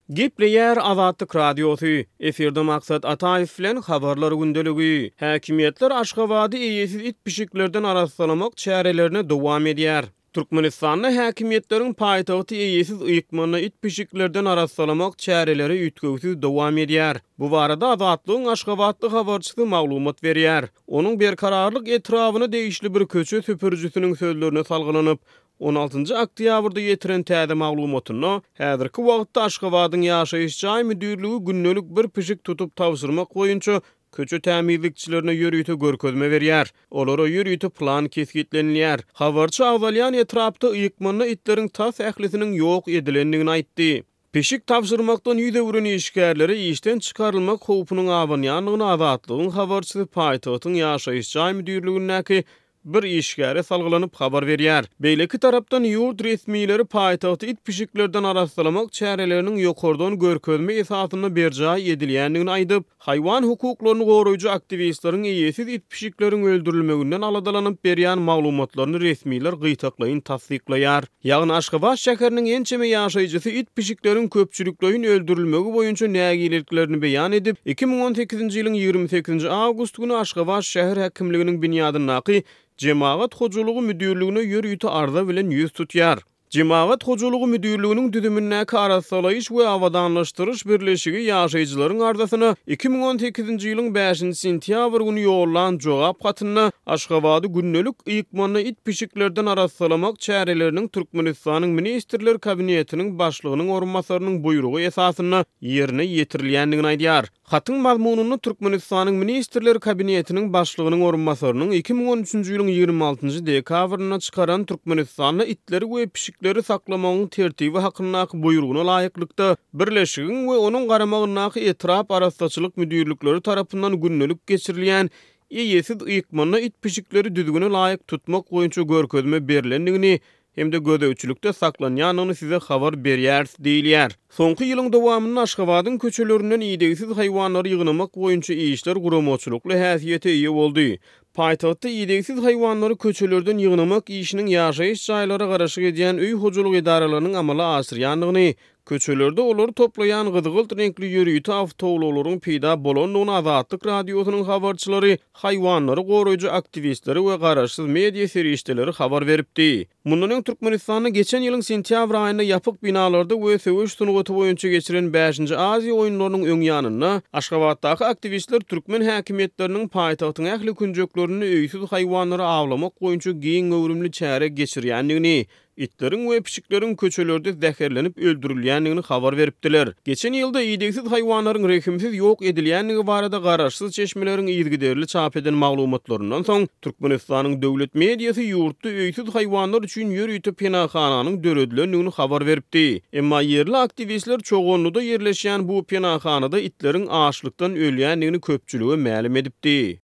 Gepleyer Azatlyk radiosu. Eferde maksat Ataýew bilen habarlar gündeligi. Häkimetler Aşgabaty eýesiz it pişiklerden araslamak çärelerini dowam edýär. Türkmenistanda häkimetleriň paýtagty eýesiz ýykmanyny it pişiklerden araslamak çäreleri ýetgewsiz dowam edýär. Bu barada Azatlygyň Aşgabatly habarçysy maglumat berýär. Onuň berkararlyk etrawyny değişli bir köçe süpürjüsiniň sözlerine salgylanyp 16-njy oktýabrda ýetiren täze maglumatyny häzirki wagtda Aşgabatyň ýaşaýyş jaý müdürligi günnelik bir pişik tutup tawsyrmak boýunça köçe tämirlikçilerine ýörüýte görkezme berýär. Olara ýörüýte plan kesgitlenýär. Habarçy awalýan etrapda ýykmanyny itleriň tas ählisiniň ýok edilendigini aýtdy. Pişik tawsyrmakdan ýüze uran işgärleri işten çykarylmak howpunyň awanýanlygyny Azatlygyň habarçysy paýtagtyň ýaşaýyş jaý müdürligindäki bir işgäre salgylanyp habar berýär. Beýleki tarapdan ýurt resmiýetleri paýtagty it pişiklerden araslamak çäreleriniň ýokardan görkezme esasyna berjaý edilýändigini aýdyp, haýwan hukuklaryny goraýjy aktivistleriň eýesiz it pişikleriniň öldürilmeginden aladalanyp berýän maglumatlaryny resmiýetler gytaklaýyn tasdikleýär. Ýagny Aşgabat şäheriniň ençeme ýaşaýjysy it pişikleriniň köpçülikleýin öldürilmegi boýunça nägiliklerini beýan edip, 2018-nji ýylyň 28-nji awgust güni Aşgabat şäher häkimliginiň binýadyndaky Cemaat Hojulugy müdürligine ýörüýte arza bilen ýüz tutýar. Cemaat Hojulugy müdürliginiň düzümindäki arasalaýyş we awadanlaşdyryş birleşigi ýaşaýjylaryň arzasyna 2018-nji ýylyň 5-nji sentýabr güni ýollan jogap hatyny Aşgabaty günnelik ýykmanyny it pişiklerden arasalamak çäreleriniň Türkmenistanyň ministrler kabinetiniň başlygynyň orunmasarynyň buýrugy esasyna ýerine ýetirilýändigini aýdýar. Hatyň mazmunyny Türkmenistanyň ministrler kabinetiniň başlygynyň orunmasarynyň 2013-nji ýylyň 26-njy dekabryna çykaran Türkmenistanda itleri we pişikleri saklamagyň tertibi hakyndaky buýrugyna laýyklykda birleşigiň we onuň garamagyndaky etrap arastaçylyk müdürlikleri tarapyndan günnelik geçirilýän eýesiz ýykmanyny it pişikleri düzgüne laýyk tutmak boýunça görkezme berilendigini hem de gödäwçilikde saklanýanyny size habar berýär diýilýär. Soňky ýylyň dowamyny Aşgabatyň köçelerinden ýedeksiz haýwanlary ýygnamak boýunça işler guramoçulukly häsiýete ýa boldy. Paýtagtda ýedeksiz haýwanlary köçelerden ýygnamak işiniň ýaşaýyş jaýlary garaşyk edýän öý hojuluk idaralarynyň amala asyrýandygyny, köçelerde olary toplaýan gyzgylt renkli ýörüýte awtowlaryň peýda bolandygyny Azatlyk radiosynyň habarçylary, haýwanlary goraýjy aktivistleri we garaşsyz media serişdeleri habar beripdi. Mundan öň Türkmenistanda geçen ýylyň sentýabr aýynda ýapyk binalarda we söwüş sunugaty boýunça geçiren 5-nji Aziýa oýunlarynyň öňýanyna Aşgabatdaky aktivistler türkmen häkimetleriniň paýtagtyň ähli künjeklerini öýsiz haýwanlary awlamak boýunça giň öwrümli çäre geçirýändigini, itlerin we pişiklerin köçelerde zäherlenip öldürilýändigini habar beripdiler. Geçen ýylda ýedeksiz haýwanlaryň rehimsiz ýok edilýändigi barada garaşsyz çeşmeleriň ýyzgiderli çap eden maglumatlarynyň soň Türkmenistanyň döwlet mediýasy ýurtda öýsiz haýwanlar üçin ýörüýte penahananyň döredilendigini habar beripdi. Emma ýerli aktivistler çoğunlukda ýerleşýän bu penahanada itleriň açlykdan ölýändigini köpçüligi ma'lum edipdi.